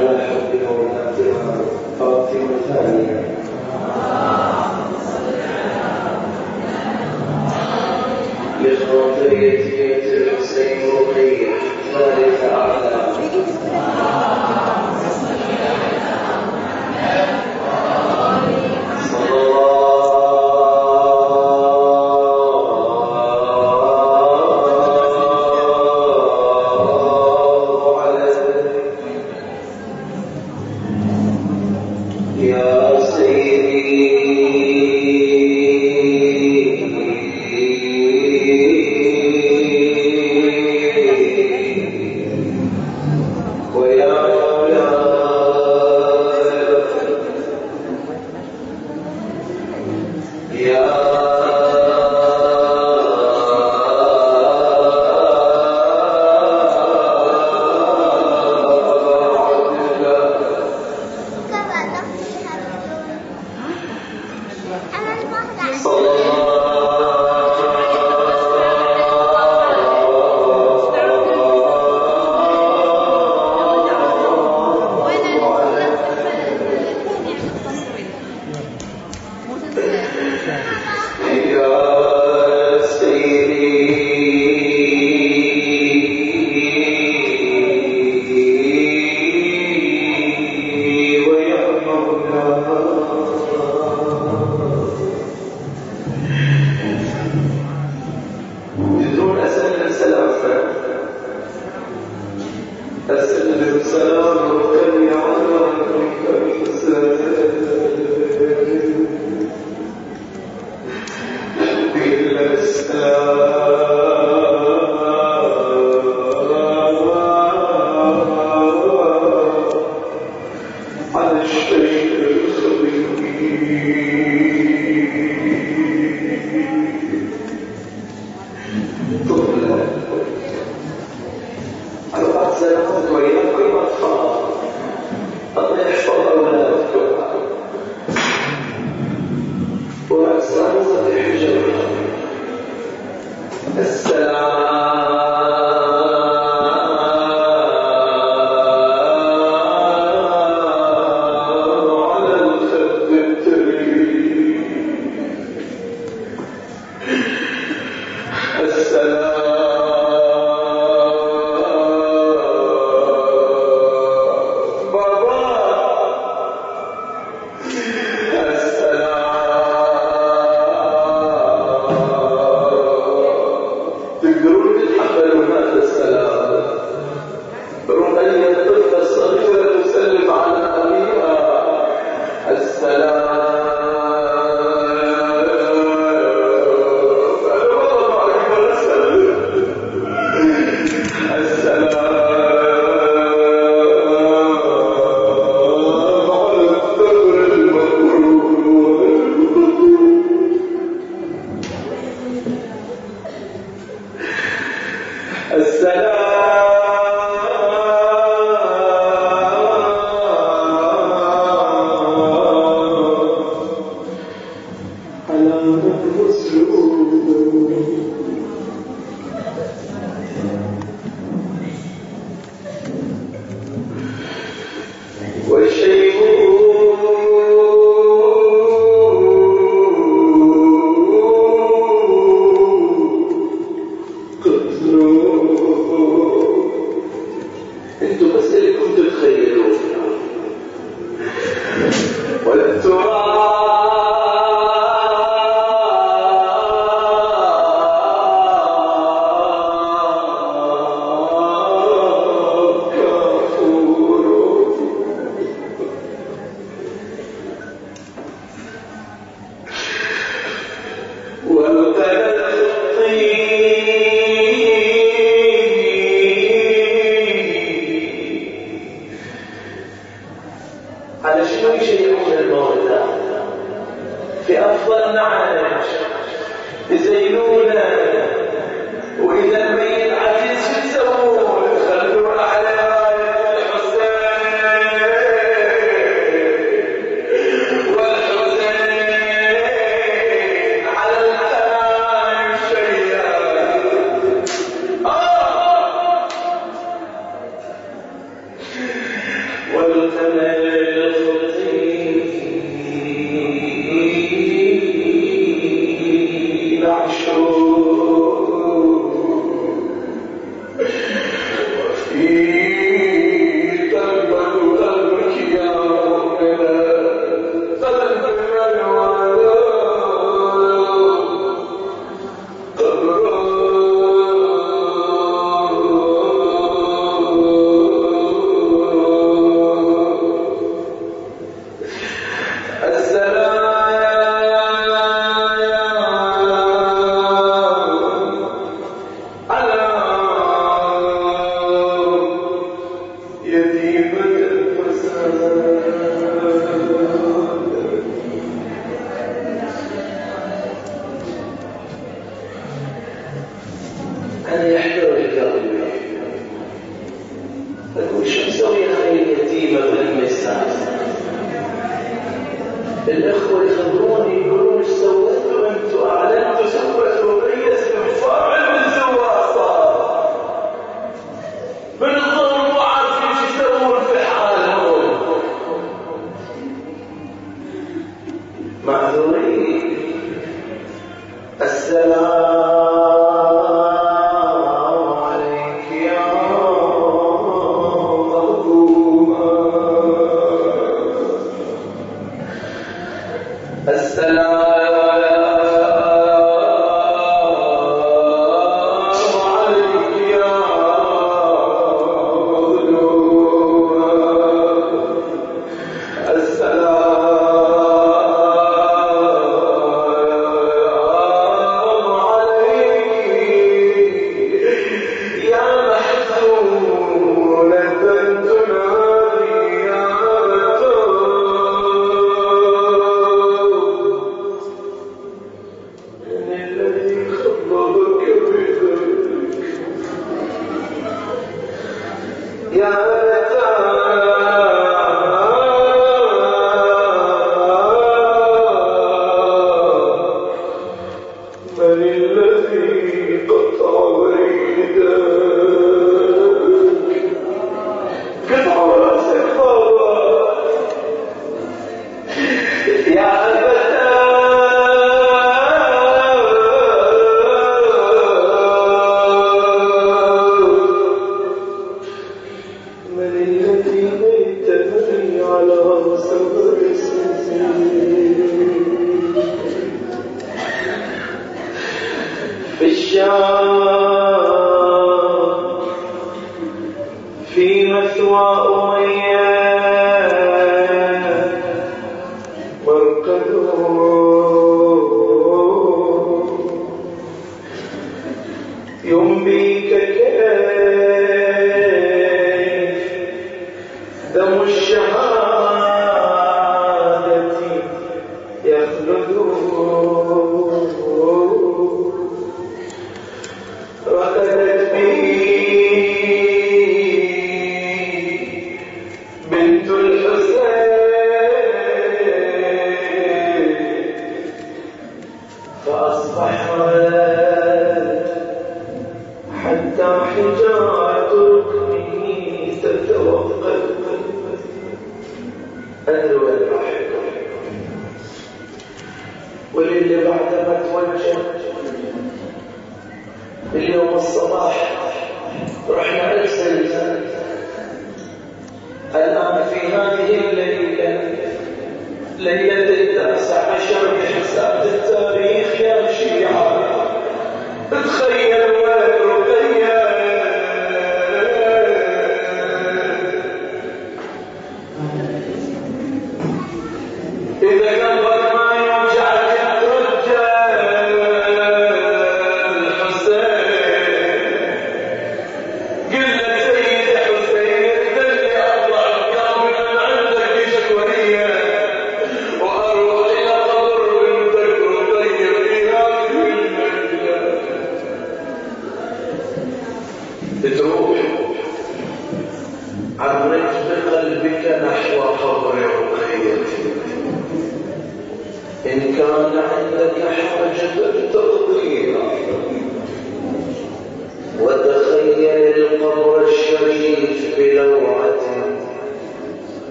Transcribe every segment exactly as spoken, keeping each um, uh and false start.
والله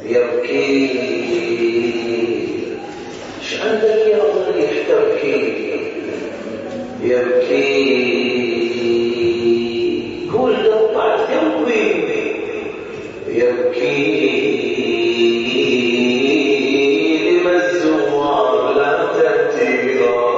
يبكي. ايش عندك يا ضريح تبكي؟ يبكي قول قطعت قلبي. يبكي لما الزوار لا تأتيها.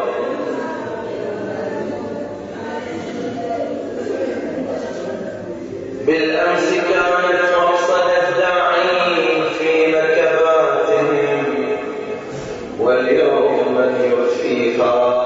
بالأمس كانت مقصد الداعين في مكباتهم، واليوم من يوفيها.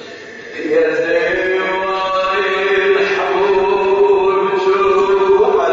يا زين الحبوب شوف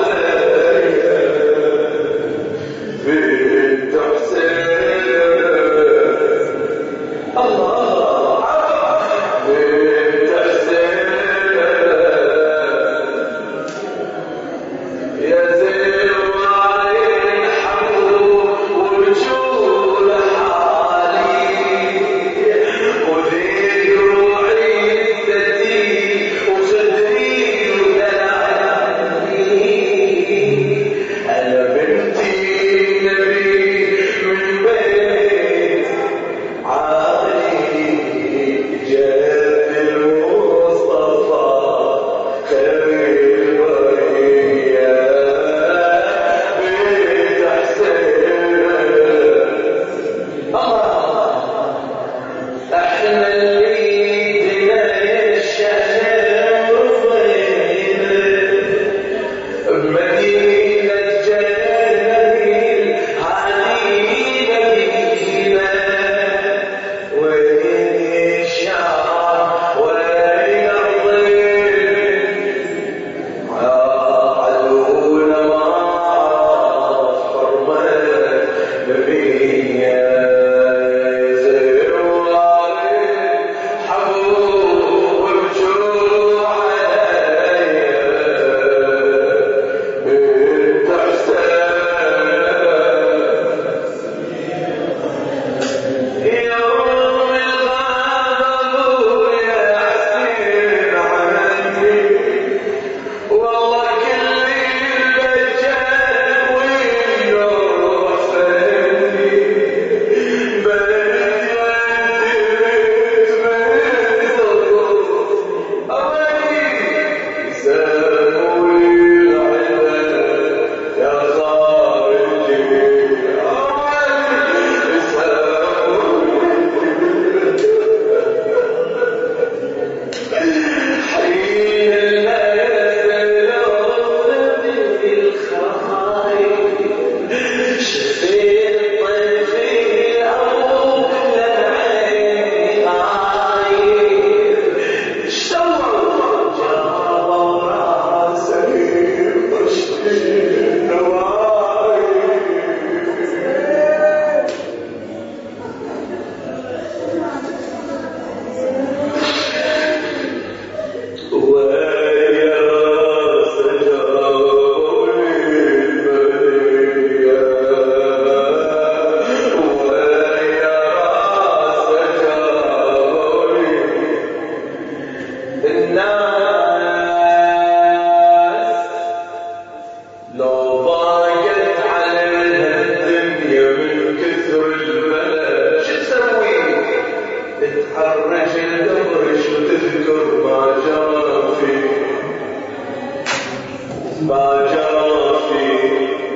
ما جرى في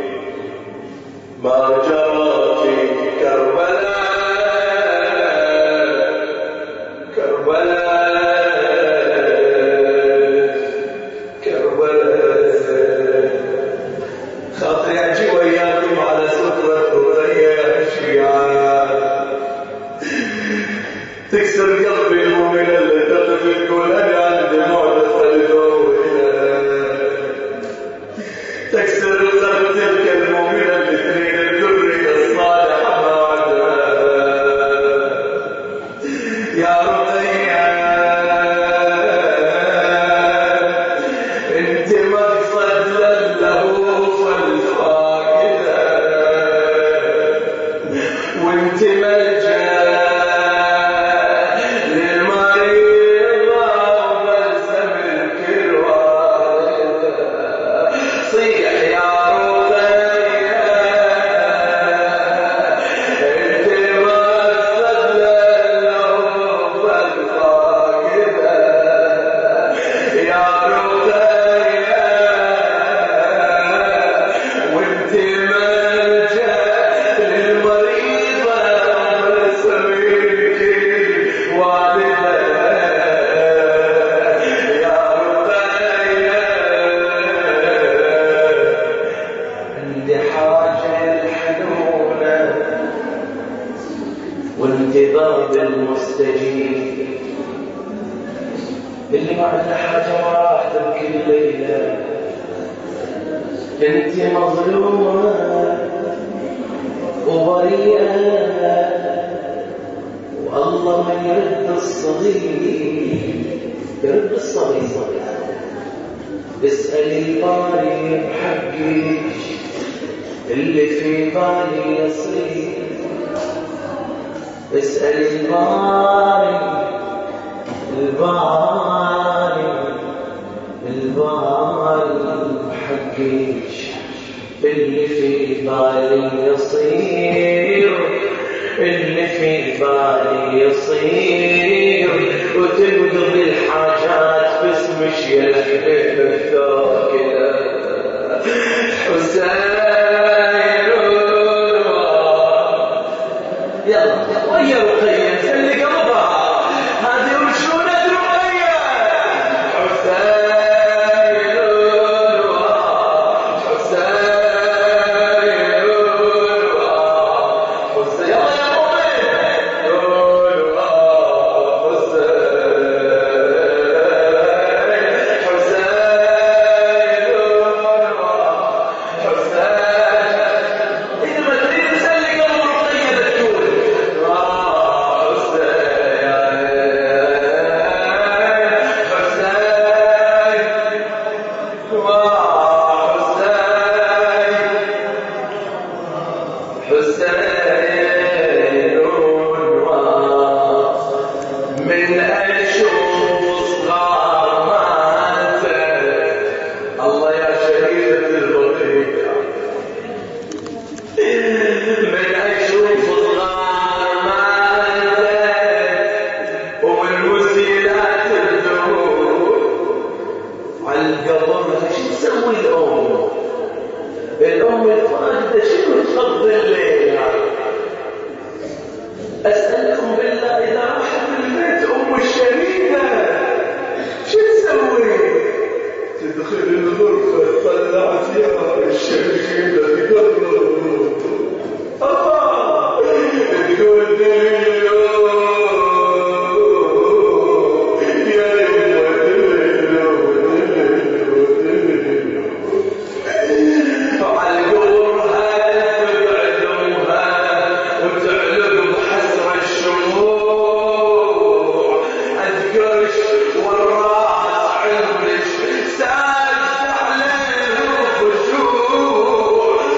ما جرى في كربلاء كربلاء كربلاء خاطري اجي وياكم على سطرة رقية شيعان تكسر قلبي المؤمنة اللي تقف تقول انا عندي معرض الجو تكسر قلب تلك المؤمنة اللي تريد الذرية الصالحة بعدها يا رقية انت مقصد للهوف الفاقدة وانت ملجأ وانتظار المستجيب اللي ما عنده حاجة ما راح تبكي الليلة انت مظلومة وبريئة والله من يرد الصغير يرد الصغير اسأل الباري بحقك اللي في بالي يصير اسأل الباري الباري الباري بحقك اللي في بالي يصير اللي في بالي يصير وتنقضي الحاجات باسمش يا الثار كده حسين يلا ويا رقية اللي قلبها هذه وشونة رقية حسين حسين حسين يلا يا أسألكم بالله إذا رحت البيت أم الشريفة شو تسوي؟ تدخل الغرفة طلعت يا الشريفة تقرب الله تقول دليلو يا يوم دليلو دليلو دليلو فعلقوها تبعدوها وتعلق بحسر الشموع أذكرش والراس عمرش ساجد عليه الخشوع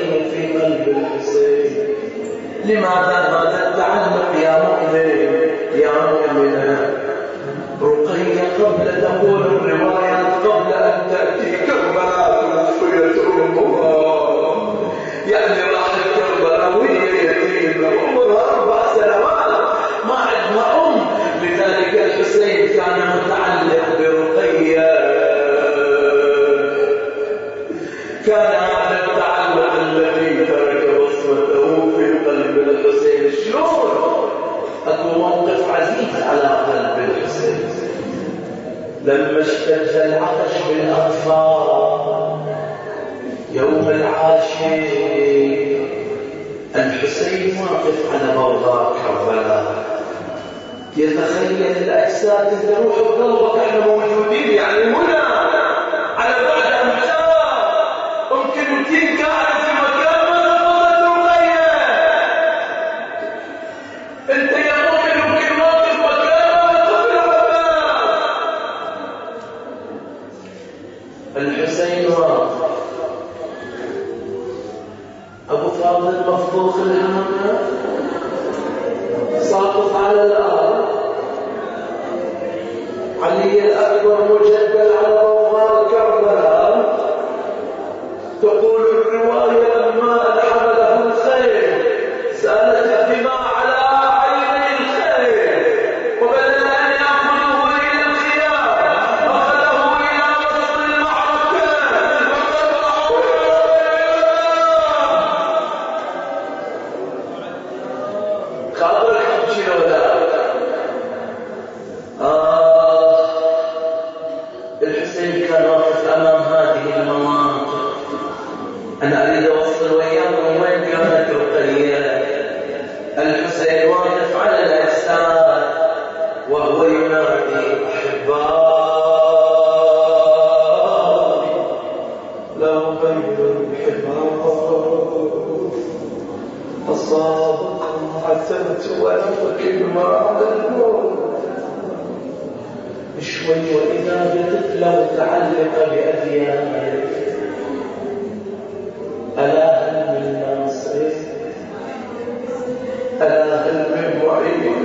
الخير في قلب الحسين. لماذا هذا التعلق يا مؤمن يا مؤمنة؟ رقية قبل تقول الروايات قبل أن تأتي كربلاء توفيت أمها، يعني راحت كربلاء وهي يتيمة وعمرها أربع سنوات ما عندها أم. لذلك الحسين كان متعلق برقية، كان هذا التعلق الذي ترك بصمته في قلب الحسين. شلون؟ أكو موقف عزيز على قلب الحسين. لما اشتد العطش بالأطفال يوم العاشر، الحسين واقف على بوابة كربلاء يتخيل الأجساد تروح بقلبك، احنا موجودين يعني هنا على بعد أمتار، ممكن متين قاعد في مكان ما تفضل رقية. انت يا مؤمن ممكن واقف مكان ما تفضل رقية. الحسين واقف، أبو فاضل مفضوخ الهامة ساقط على الأرض، علي الأكبر مجدل على بوابة كربلاء. تقول الرواية لما حمله الخيل سالت الدماء على عيني الخيل، وبدل أن يأخذه إلى الخيام أخذه إلى وسط المعركة وقطعه. خاطر الحج لولا آه الحسين كان واقف أمام هذه المناطق. أنا أريد أوصل وياكم وين كانت رقية. الحسين واقف على الأجساد وهو ينادي أحبائي لو بين الحمار أصابكم عتبت ولو كلمة على الموت. شوي وإذا بطفلة متعلقة بأديان، ألا هل من ناصر، ألا هل من معين.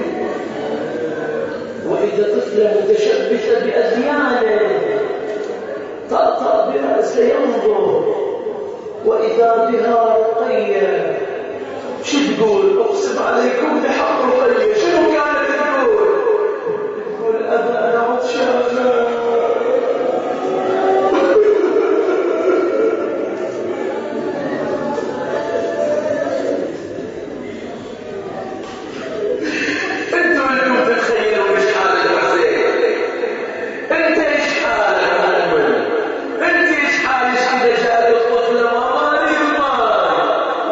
وإذا طفلة متشبثة بأديانه طأطأ برأسه ينظر، وإذا بها رقية. شو تقول؟ أقسم عليكم بحق رقية شنو كانت تقول؟ تقول أبا أنا عطشانة. انتوا اللي تتخيلوا مش حال الحسين. انت ايش حالك عالم؟ انت ايش حالك اذا جاءت الطفلة ما مالي المال؟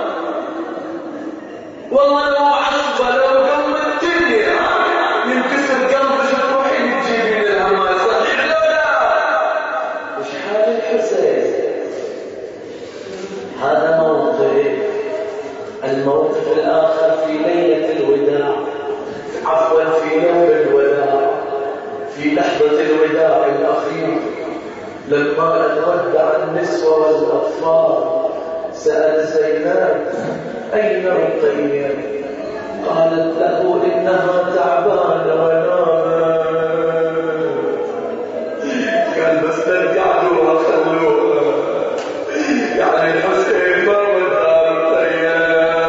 والله لو عصبة لو قم الدنيا ينكسر قلبك تروحين تجيبين الهمال. صحيح لو لا؟ ايش حال الحسين؟ هذا موقف. الموقف الآخر في ليلة الوداع، عفوا في يوم الوداع، في لحظة الوداع الأخير لما نودع النسوة والأطفال سأل زينب أين رقية؟ قالت له إنها تعبانة ونامت. قال بس ترجعوا وخلوها. يعني الحسين ما ودع رقية،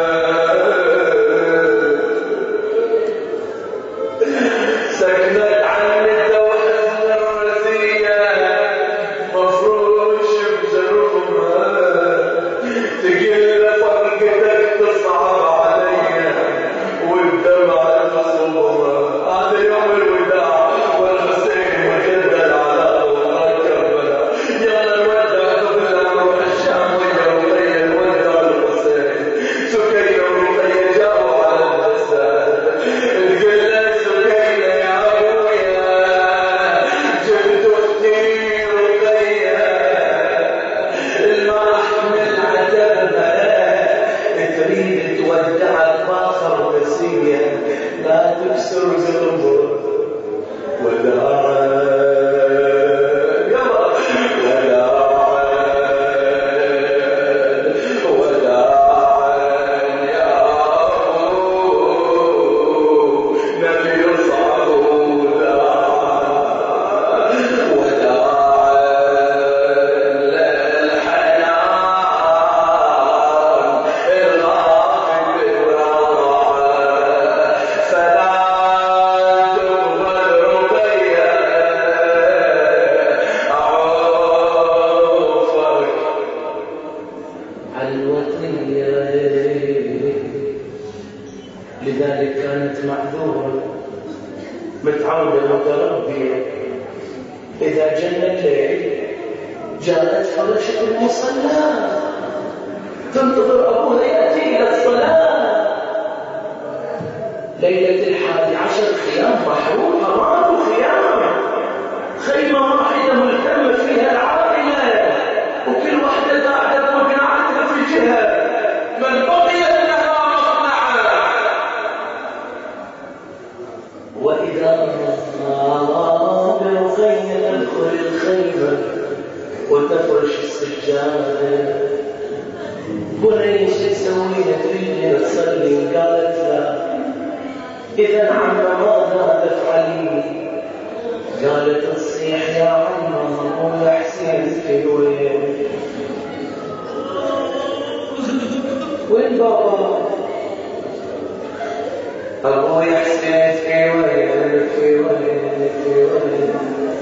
سكنت عن التوحد الرزية مفروش بجرومها. تقل فرقتك تصعب علي والدمع تصبها. هذا يوم الوداع والحسين مجدل على بوابة كربلاء. يلا نودع قبل نروح الشام ويا رقية نودع الحسين. سكينة ورقية جاءوا على الجسد. تقول له سكينة يا أبويا جبت أختي رقية، الماء أحمل عتبها الوطنية، لذلك كانت معذورة متعودة متربية. إذا جن الليل جاءت فرشة المصلى تنتظر أبوها يأتي إلى الصلاة. ليلة الحادي عشر خيام محروقة، ما في خيام، خيمة واحدة ملتمة فيها العائلة، وكل واحدة قاعدة بمقنعتها في جهة، من بقيت لها مصنعة. وإذا رأى برقية تدخل الخيمة وتفرش السجادة، بني شو تسوي؟ تريد تصلي؟ قالت لا. إذا عم ماذا تفعلين؟ قالت تصيح يا عم أبو حسين في وين؟ وين بابا؟ أبو حسين في وين؟ في وين؟ في وين؟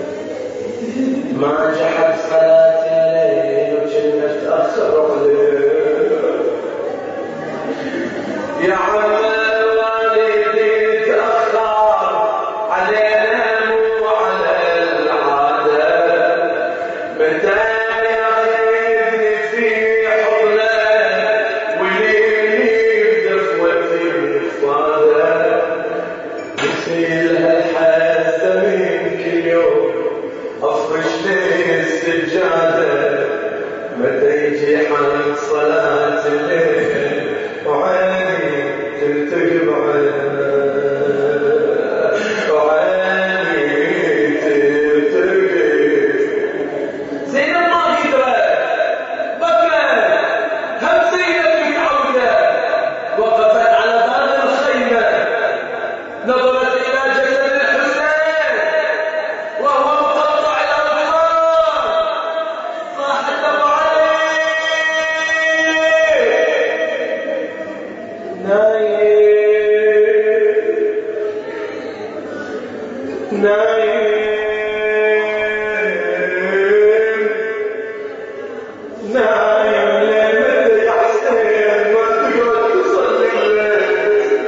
ما جحد صلاة الليل وجنة تأخر عليه. يا عم الوالدي تأخر علينا مو على العادة، متى ياخذني في حضنه وليني بدفوة الفاضة، مثيلها الحاسة من كل يوم أفرش لي السجادة، متى يجي حان صلاة الليل وعيني تلتقي وعيني تلتقي. زينب ما قدرت، بكت، هم زينب متعودة، وقفت على باب الخيمة، نظرت إلى جسد الحسين وهو مقطع الأبطال، صاحت أبو علي نايم نايم نايم ليه يا حسين ما تقعد تصلي الليل؟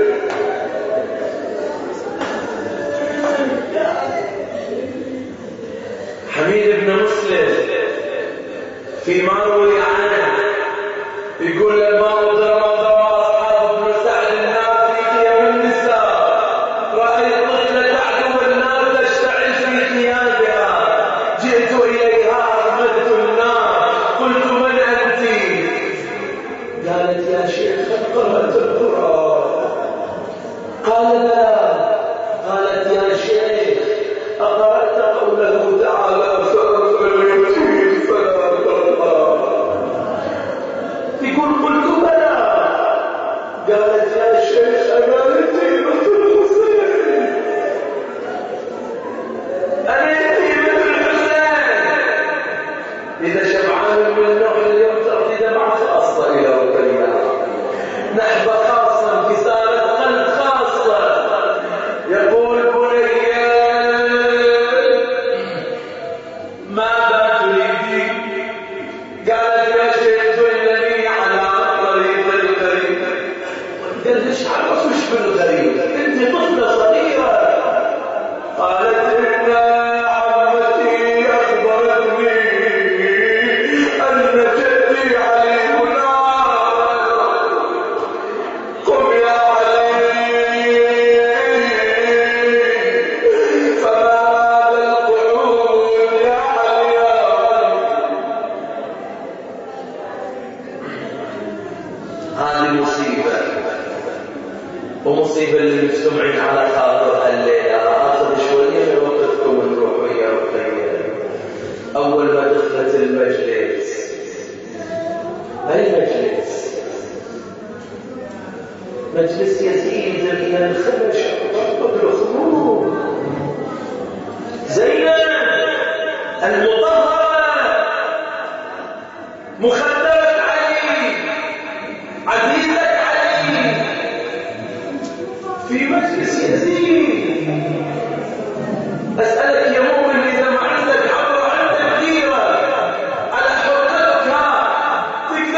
حميد بن مسلم فيما روي عنه يقول لما وضع أصحاب بن سعد النار في ثياب النساء، رأيت طفلة عدو النار تشتعل في ثيابها، جئت إليها أحمدت النار، قلت من أنت؟ قالت يا شيخ قرأت القرآن. قال لا. قالت يا شيخ أقرأت قوله تعالى فأما اليتيم فلا تقهر؟ يقول قلت بلى. قالت يا شيخ أنا يتيمة الحسين، أنا يتيمة الحسين. إذا شبعان من نوع اليوم تأتي دمعة خاصة إلى ربنا، نحبة خاصة، انكسارة قلب خاصة. يقول بني ماذا تريدين؟ قالت يا شيخ دلني على طريق الغريب. قال ليش عرفوش بالغريب؟ انت طفلة صغيرة. قالت ان عمتي اخبرتني ان جدي علي نار. قم يا علي فما هذا القعود يا علي. هذه مصيبة، ومصيبة اللي مجتمعين على خاطرها الليلة. آخذ شوية من وقتكم ونروح ويا رقية. أول ما دخلت المجلس، أي مجلس؟ مجلس يزيد من الخمش قبل خمور. زينب المطهرة، مخدرة علي، عزيزة علي، في مجلس يزيد. أسألك يا مؤمن إذا ما عندك حضرة عندك ديرة على حرمتك، تقدر تشوف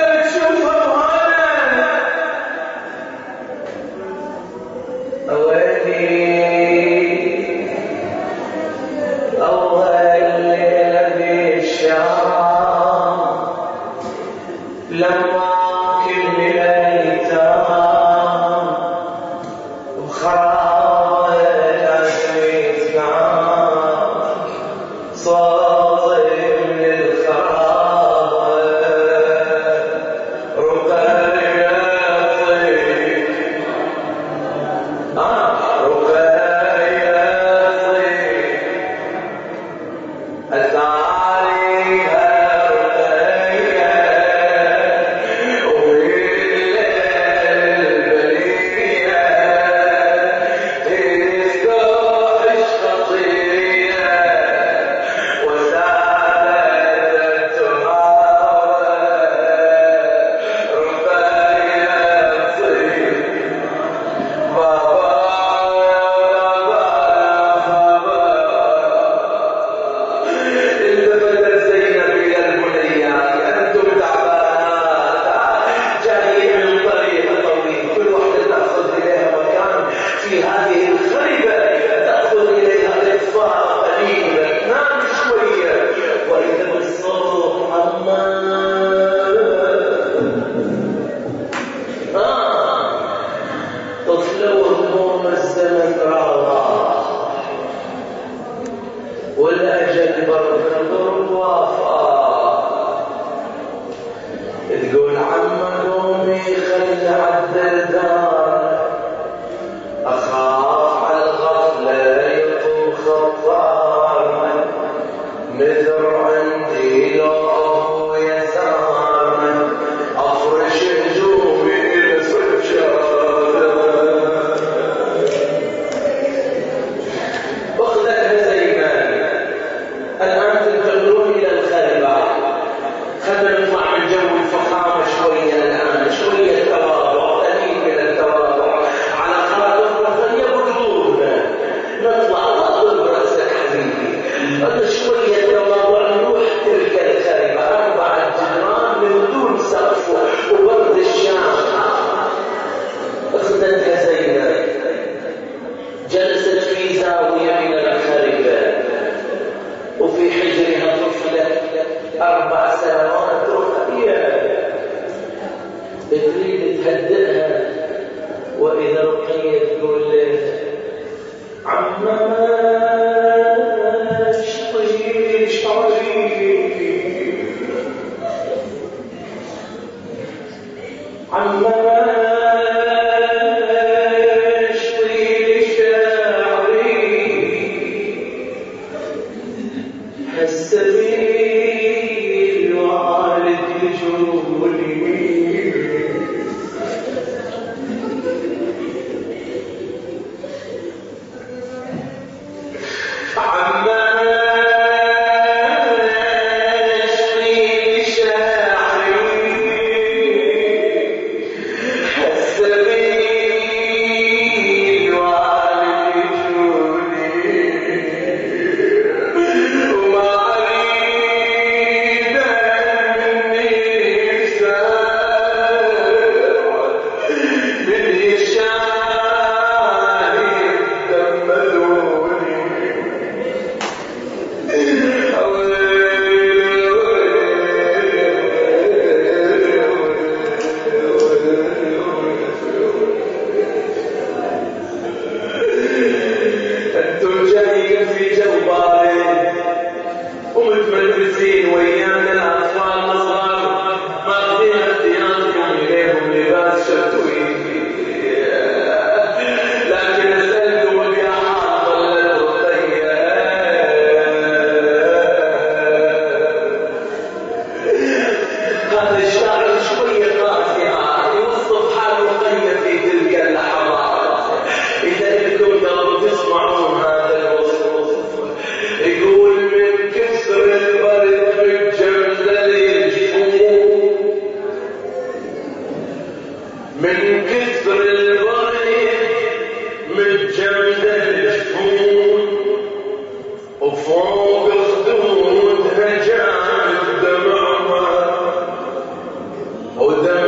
ودم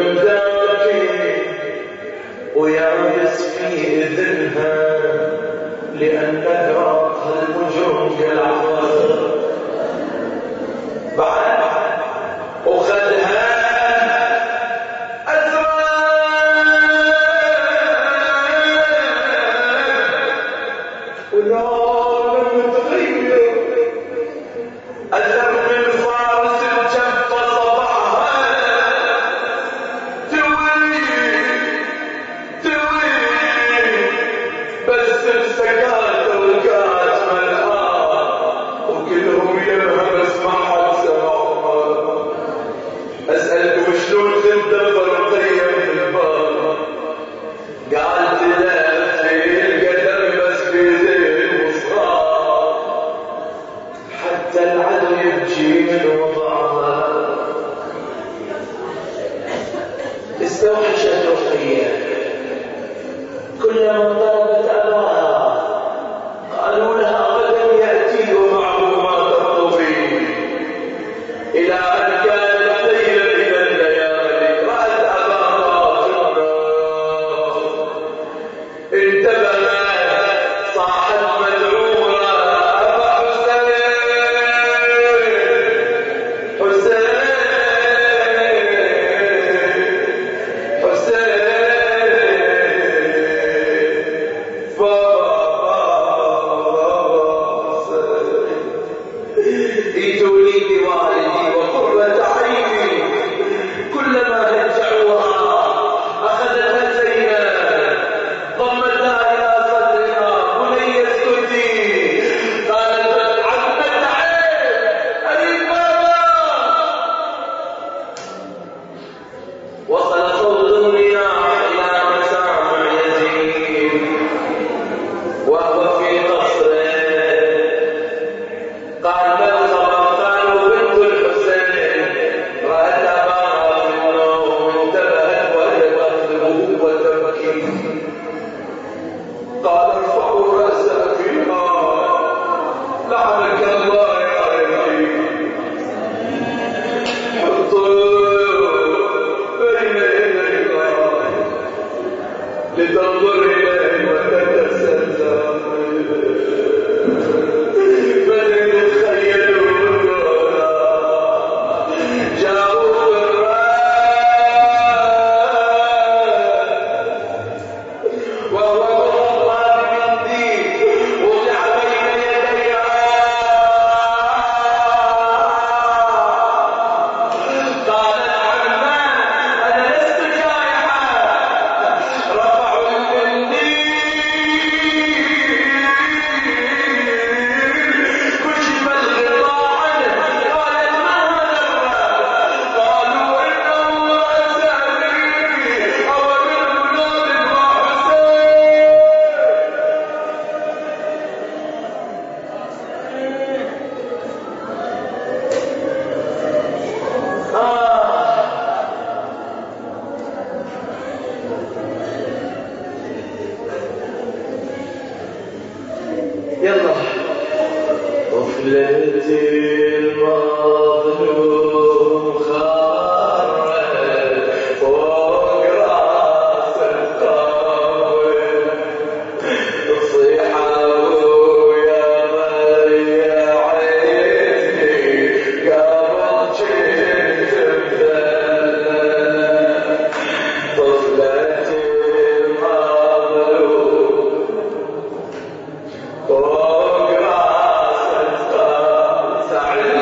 ومذاكي ويعبس في إذنها لأن أدراك الوجوه كالعوار بعد وخذها Oh, gracias,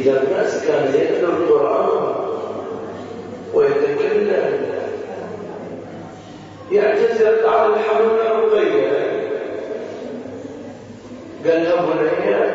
إذا الناس كان يتلو القرآن ويتكلم يعتذر على الحمل الرقية قال لها بني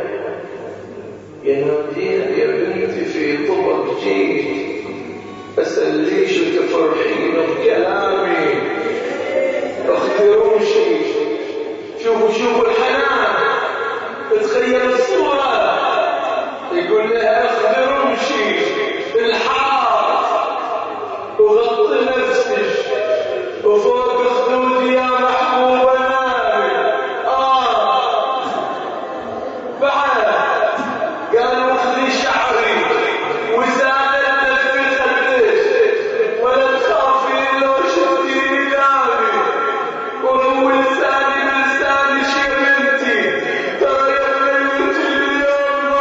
ينادين يا بنتي في طبق جيد أسأل ليش تفرحين بكلامي اختروا شيء شوفوا شوفوا الحنان تخيل الصورة يقول لها اخبروا شيء الحار وغطي نفسك وفوق خدودي يا محبوبة نامي آه بعد قالوا اخذي شعري وسالت في خدك ولا تخافي لو شفتي نامي وهو لساني بلساني شي بنتي ترى يا بنتي اليوم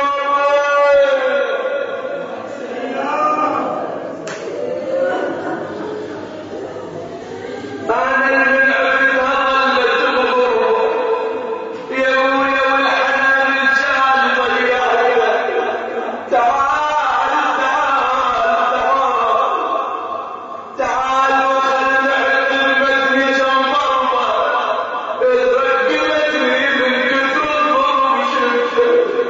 أنا اللي عرفتها ظلت الغربة يا أبويا والحنان الجال ضيعتك تعال تعال تعال تعال وخلنا علمتني كم مرة اترقبتني من كثر الضرب شفتك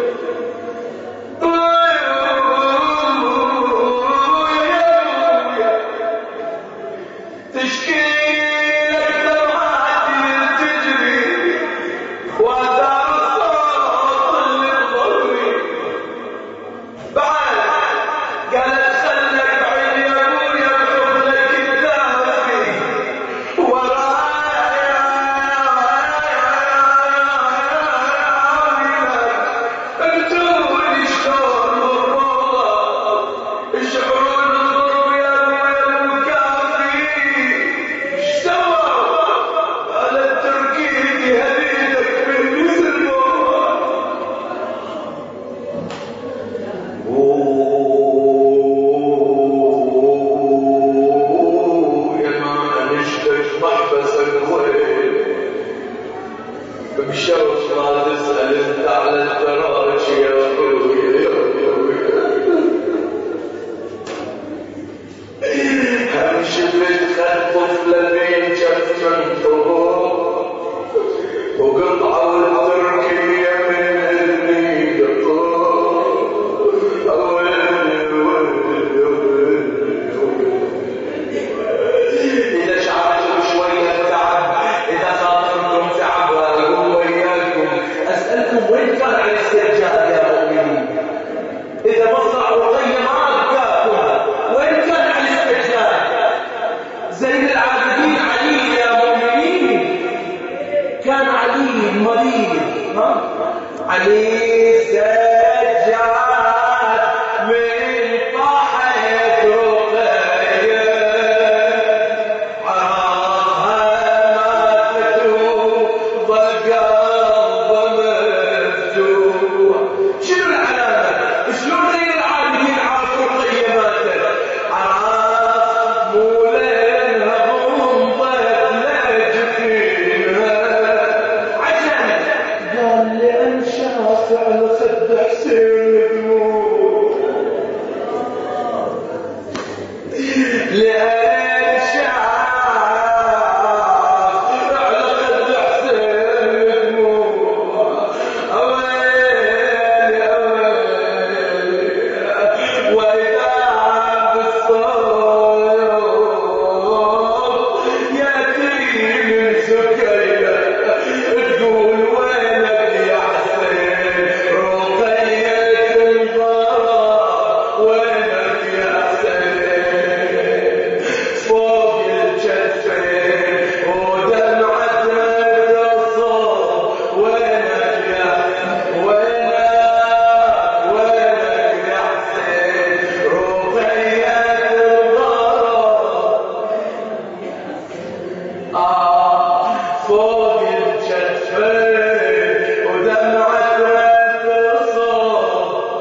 تشكي لك دمعتي تجري وأدار الصوت اللي بضري بعد قالت خلك بعيد يا أبويا بحضنك الدافي ورايا اكتبوا شلون الروضة يشعرون الضرب يا أبويا المكافي اشتوى على التركيب هديتك بالنسبة يا ما نشتك محبسك وين بشوش ما تسأل انت على الفراش يا أبويا يا أبويا همشي بالخد طفلة بين جف من فوق وقطعة التركية من اللي فوق أولي ولي ولي إذا شعرتم شوية تعب إذا خاطركم تعب وأقول وياكم أسألكم وين كان الاسترجاع يا مؤمنين إذا مصنع رقية ما أبقاكم وين كان الاسترجاع زين العابدين علي يا مؤمنين كان علي مريض ها علي سجاد من طاحت رقية عرفها ماتت ضل قلبه مفتوح شنو العلامة؟ شلون زين العابدين عرفوا رقية ماتت؟ عرف مو ليلها غمضت لجفينها عجب قال لأن شاف على خد حسين دموع لأن شاف على خد حسين دموع أويلي أويلي وإذا بالصوت يأتي من سكينة تقول وينك يا حسين رقية الغرام وينك يا حسين فوق الجفين ودمعة الصوت وينك يا وينك وينك يا حسين رقية الغرام آه فوق الجفين ودمعة الصوت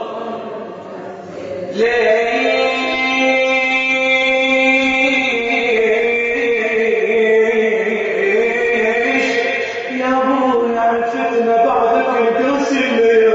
ليش يا ابوي عرفتنا بعدك القاسي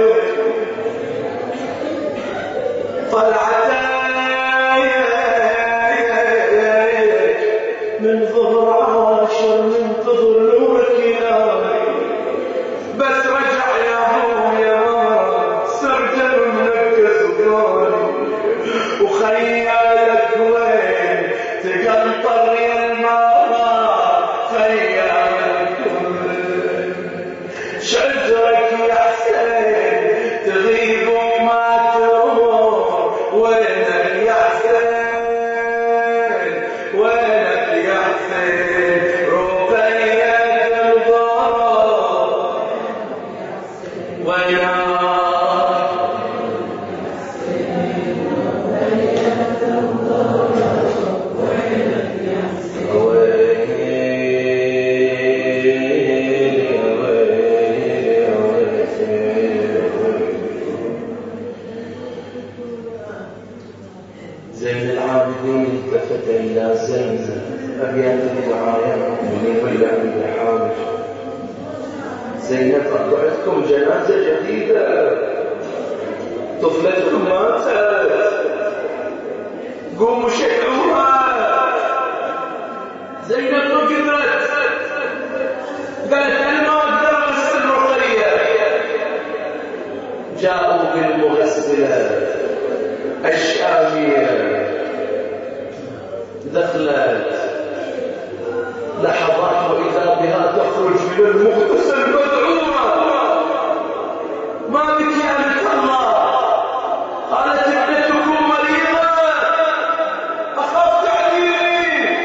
زين العابدين التفت إلى زين أبيات الدعاية من ولا عند حامل زينب أطلعتكم جنازة جديدة طفلتكم ماتت قوموا شيعوها. زينب ركضت قالت أنا ما أقدر أغسل رقية. جاءوا بالمغسلة الشامية دخلت لحظات وإذا بها تخرج من المغتسل مدعومة. ما بك يا بنت الله؟ قالت ابنتكم مريضة أخاف تعذيري.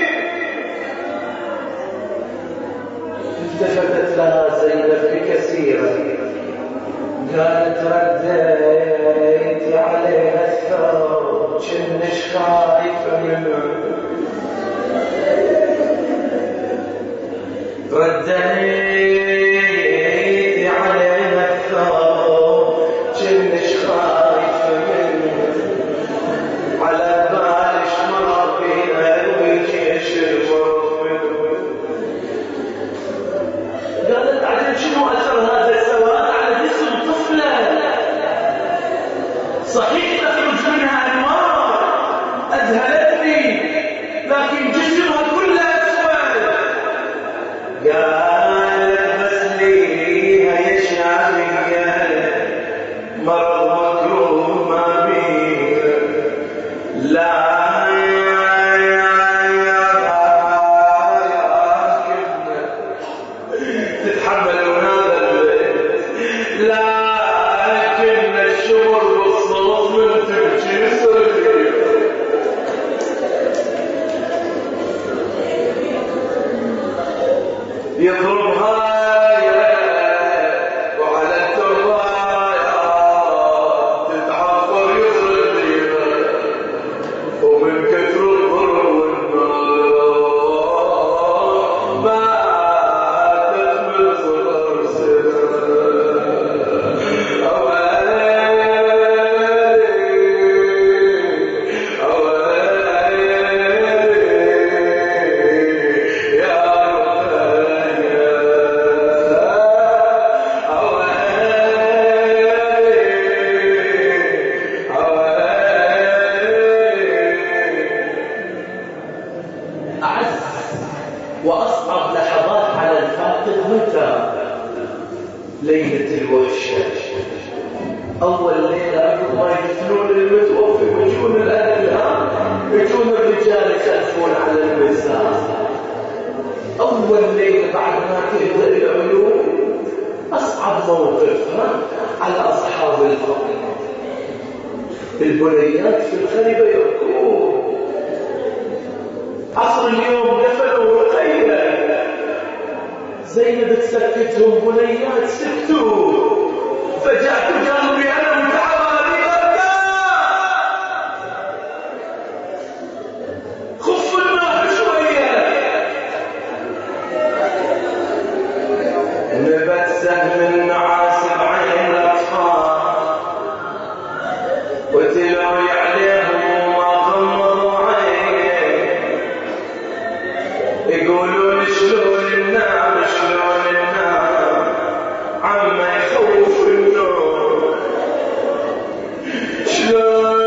التفتت لها زينب بكثيرة قالت رديت عليها الثوب كنش خايفة منه. رديت عليها الثوب كنش خايفة منه. على بالش مر بينا والجيش المر منه. قالت عجب شنو أثر هذا السواد على جسم طفلة؟ صحيح تخرج منها أنوار أذهلتني لكن جسمها كله أسود. قالت بس ليها يا شامية مرض مكروه ما بيه لا تتحملون هذا البيت لكن الشمر بالصوت من تبكي سرير. يضربها وعلى الترباية تتعفر يصرف ومن كثر الضرب والنار ما وأصعب لحظات على الفاقد متى؟ ليلة الوحشة. أول ليلة قبل ما يدفنون المتوفي ويجون الأهل يجون الرجال يسألون على النساء. أول ليلة بعد ما تهدأ العيون أصعب موقف على أصحاب الفقر. البنيات في الخليبة يبكون. عصر اليوم دفنوا رقية. زينب تسكتهم بنيات سكتوا. فجأت قلبي أنا متعباني أبكى. خف النار شوية. نبت سهم النعاس بعين الأطفال وتلوي عليهم وما غمضوا عيني. يقولون شلون النام شلون النام عما يخوف النوم. شلون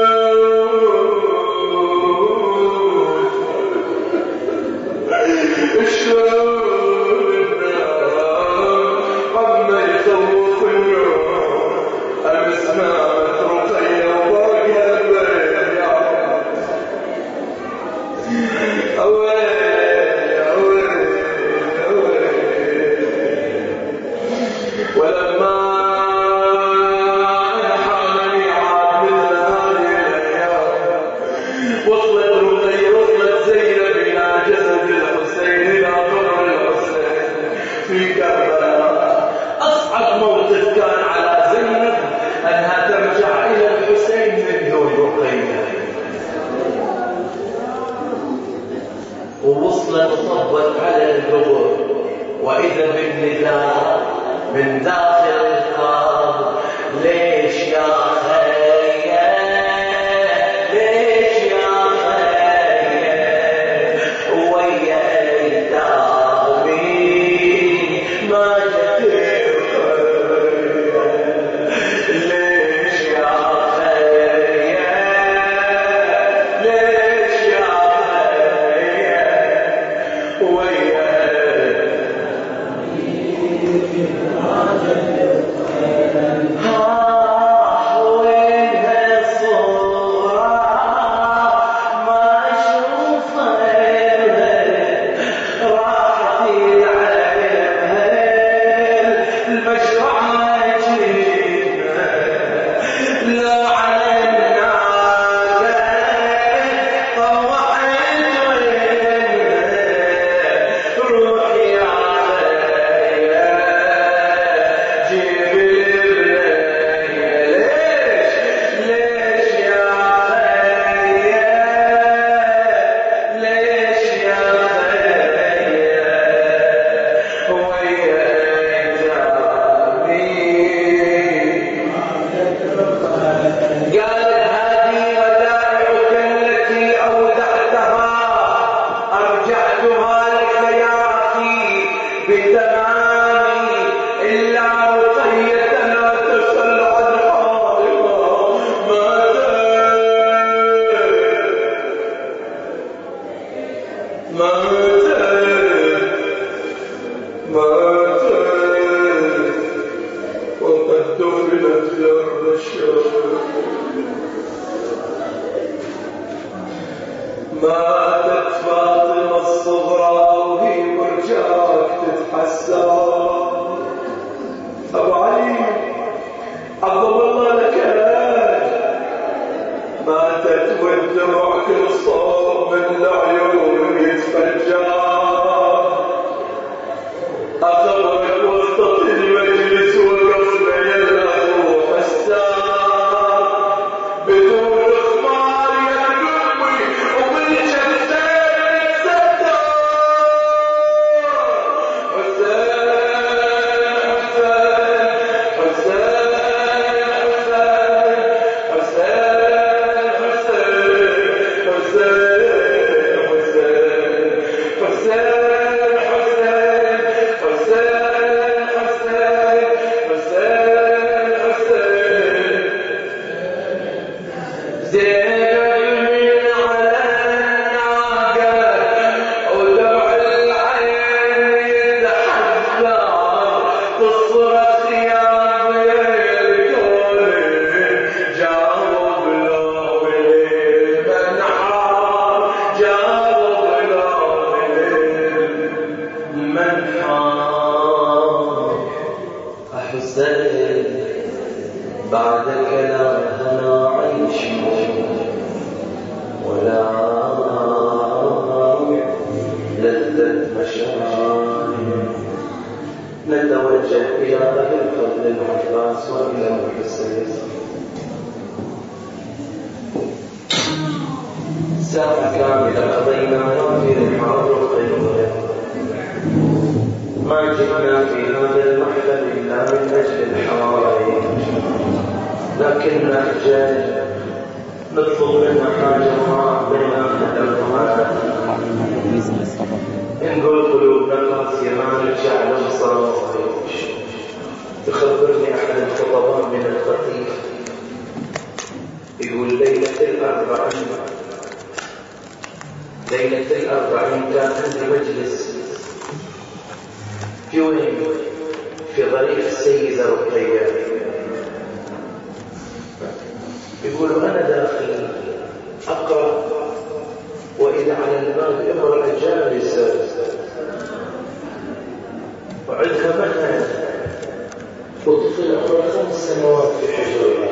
شلون النام عما يخوف النوم. أمس نامت رقية وباقي البيت يا أوي ولما حملني عاد مثل هذه الأيام وصلت رقية وصلت زينب إلى جسد الحسين إلى قبر الحسين في كربلاء. أصعب موقف كان على أنها ترجع إلى الحسين من دون رقية، ووصلت صبت على القبر، وإذا بالنداء من داخل القبر: ليش يا خيّة، ليش يا خيّة ويا ايتامي ما جت الخيّة، ليش يا خيّة، ليش يا خيّة ويا ماتت فاطمة الصغرى وهي مرجاك تتحسر. أبو علي عظم الله لك الآن، ماتت والدمع كل صوب من العيون يتفجر. أخبرك وسط المجلس وقفنا يا الأخو حسان بدون إخبار يا قلبي وبالجسد ستار. حسين حسين حسين حسين حسين حسين حسين حسين بعد كلامها لا عيش ولا لذة مشاعر. نتوجه إلى أبي الفضل العباس وإلى الحسين. ساعة كاملة قضيناها في رحاب القيلولة، ما جئنا في هذا المحفل إلا من أجل الحواري، لكننا رجال نطلب منا حاجة ما بين أهدافنا. نقول قلوبنا قاسية ما نرجع لمصر. يخبرني أحد الخطباء من الخطيب يقول ليلة الأربعين ليلة الأربعين كان عندي مجلس في وين؟ في ضريح السيدة رقية. يقولوا أنا داخل أقرأ وإذا على الباب امرأة جالسة وعندها مهنة وطفل عمره خمس سنوات في حجرها.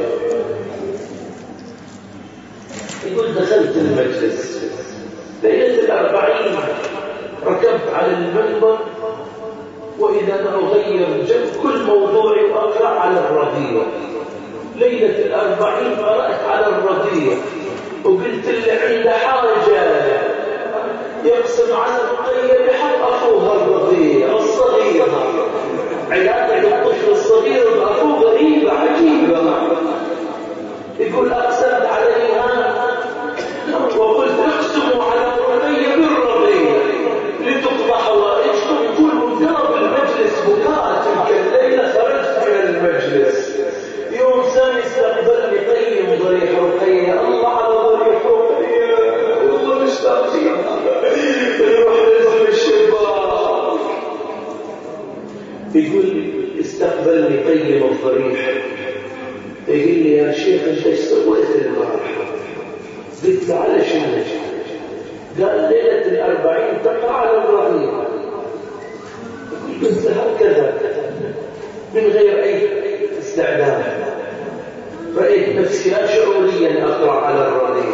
يقول دخلت المجلس ليلة الأربعين، ركبت على المنبر وإذا أنا أغير جنب كل موضوعي وأقرأ على الراديو. ليلة الأربعين قرأت على الرضيع وقلت اللي عنده حاجة يقسم على الرقية بحق أخوها الرضيع الصغيرة. علاقة الطفل الصغير بأخوه غريبة عجيبة. يقول أقسمت عليها وقلت اقسموا على الرقية بالرضيع لتقضى حوائجكم. يقول وقرب المجلس بكاء تلك الليلة. خرجت من المجلس يوم ثاني استقبلني قيم ضريح رقية. الله على ضريح رقية والله مشتاق فيها. يروح نزل الشباك يقول استقبلني قيم الضريح يقول لي يا شيخ انت ايش سويت البارحة؟ قلت على شنو؟ قال ليلة الأربعين تقع على الرضيع. قلت هكذا من غير أي استعداد. رأيت نفسي لا شعوريا أقرأ على الرضيع.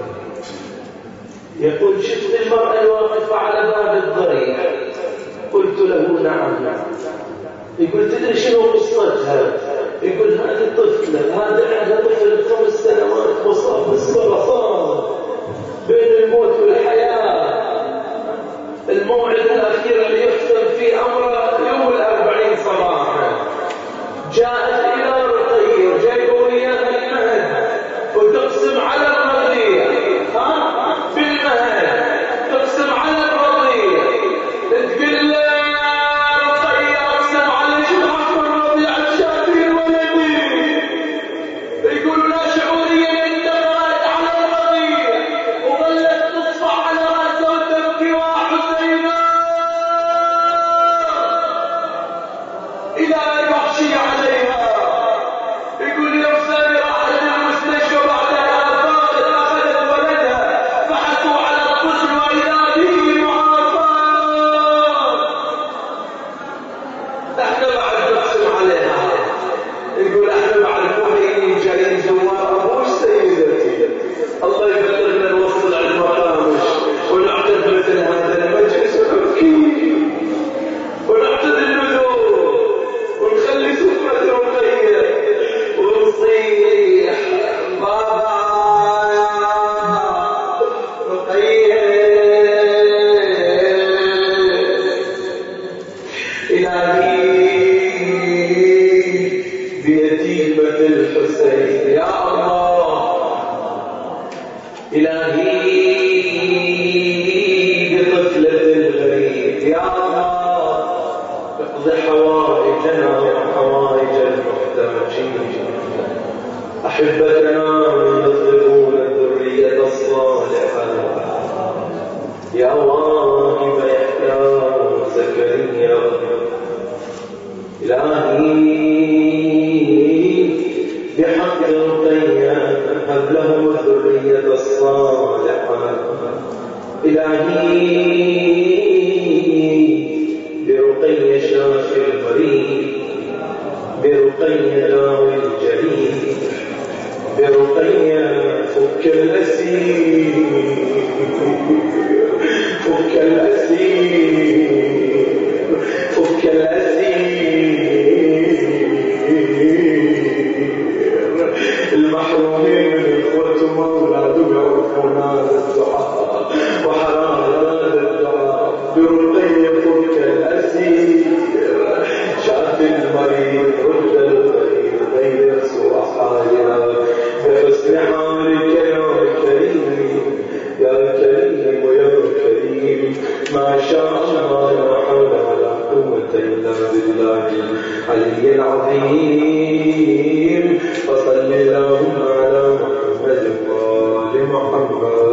يقول شفت المرأة الواقفة على باب الضريح. قلت له نعم. يقول تدري شنو قصتها؟ يقول هذه طفلة، هذا عندها طفل خمس سنوات مصاب بالسرطان بين الموت والحياة. الموعد الأخير اللي يختم فيه أمره يوم الأربعين صباحا. جاءت إلى رقية جايبوا وياها المهد وتقسم على الرضيع. ها بالمهد تقسم على الرضيع. تقول له رقية أقسم على شو حق الرضيع الشافي ولدي. يقول لا شعوريا انتقلت على الرضيع وظلت تصفع على رأسه وتبكي وحسينا إلى أن يحشي عليها. يقول يوم ثاني راحت المستشفى بعدها فاقت أخذت ولدها فحثوا على الطفل وإذا به معافى. احنا بعد نقسم عليها. يقول احنا بعد مهينين جايين زوار ابوش سيدتي. الله يبلغنا نوصل على المقامش ونعتد مثل هذا المجلس ونبكي ونعتد النذور ونخلي سفرة رقية ونصيح بابا رقية إلهي بيتيمة الحسين يا الله. إلهي بطفلة الغريب يا الله. اقضي حوائجنا وحوائج المحتاجين. أحبتنا يطلبون الذرية الصالحة يا واهب يحيى زكريا. إلهي بحق رقية هب لهم الذرية الصالحة. إلهي برقية شافي المريض، برقية داوي الجليل، برقية فك الأسير فك الأسير فك الأسير. المحرومين من إخوتهم وأولادهم يعرفون هذا الدعاء وحرام هذا الدعاء. برقية فك الأسير شاف المريض رد الخير غير سوى حالها بحسن حالك يا كريم يا كريم ويا كريم. ما شاء الله لا حول ولا قوة إلا بالله العلي العظيم. فصل اللهم على محمد وآل محمد.